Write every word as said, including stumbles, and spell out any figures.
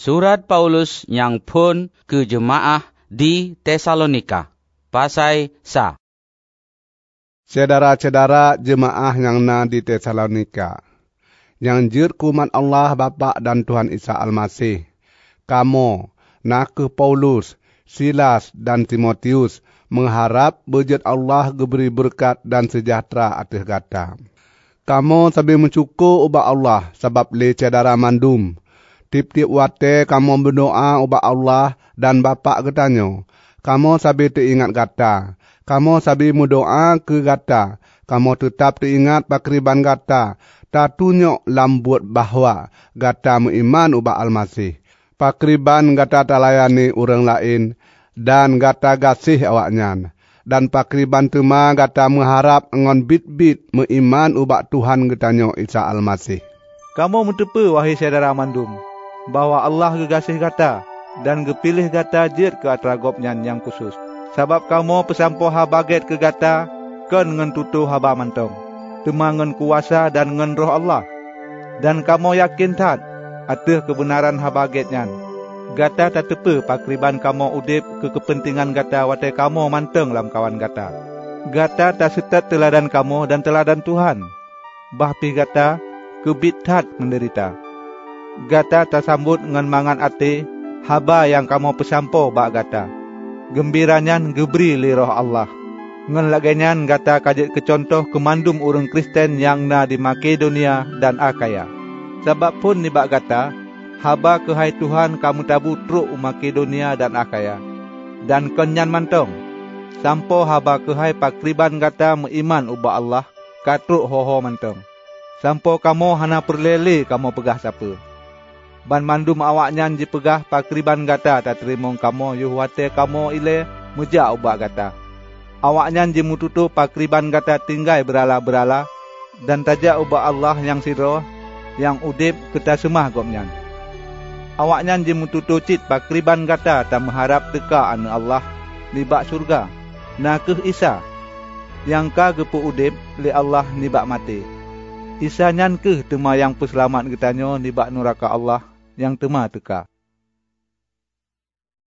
Surat Paulus yang pun ke jemaah di Tesalonika. Pasai sa. Saudara-saudara jemaah yang na di Tesalonika, yang jir kuman Allah Bapa dan Tuhan Isa Almasih, kamu, naku Paulus, Silas dan Timotius, mengharap bejat Allah geberi berkat dan sejahtera atas kata. Kamu sabi mencukup ubah Allah sebab le saudara mandum. Tip-tip wate kamu berdoa ubah Allah dan Bapa katanya. Kamu sabi teringat kata. Kamu sabi mendoa ke kata. Kamu tetap teringat pakriban kata. Tak tunjuk lambut bahwa kata mengiman ubah Almasih. Pakriban kata talayani orang lain dan kata gasih awaknya. Dan pakriban tema kata mengharap ngon bit-bit mengiman ubah Tuhan katanya Isa Almasih. Kamu mentepa wahai saudara mandum, bahwa Allah gegasih kata dan gepilih kata jir ke atragopnya yang khusus. Sebab kamu pesampo habaget ke kata ken ngen tutu haba mantong. Tema ngen kuasa dan ngen roh Allah. Dan kamu yakin tat ateh kebenaran habagetnya. Gata tak tepa pakriban kamu udip ke kepentingan gata watai kamu manteng lam kawan gata. Gata tak setat teladan kamu dan teladan Tuhan. Bahpi gata kebit tat menderita. Gata tak sambut ngan mangan ate haba yang kamu pesampo bak gata. Gembiranya geberi li roh Allah. Ngan lagenyan gata kajit kecontoh kemandum urang Kristen yang na di Makedonia dan Akaya. Sebab pun ni bak gata, haba ke hai Tuhan kamu tabu truk Makedonia dan Akaya. Dan kenyan mantong. Sampo haba ke hai pakriban gata mengiman ubah Allah, katruk hoho mantong. Sampo kamu hana perlele kamu pegah siapa. Ban mandum awaknya dipegah pakriban gata tak terima kamu yuhwate kamu ile meja ubah gata. Awaknya jimututu pakriban gata tinggai berala-berala dan tajak ubah Allah yang siro yang udip kita semah gomnya. Awaknya jimututu cit pakriban gata tak mengharap teka anu Allah nibak surga. Nakeh Isa yang ka gepu udip li Allah nibak mati. Isa nyan keh tema yang peselamat getanyo nibak neraka Allah yang tema teka.